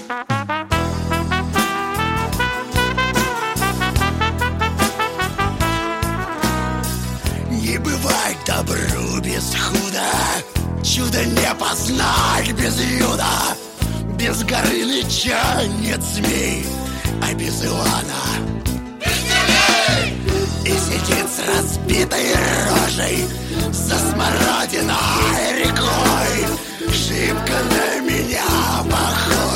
Не бывает добру без худа, чудо не познать без юда. Без Горыныча нет змей, а без Ивана и сидит с разбитой рожей за смородиной рекой. Шибко на меня похож.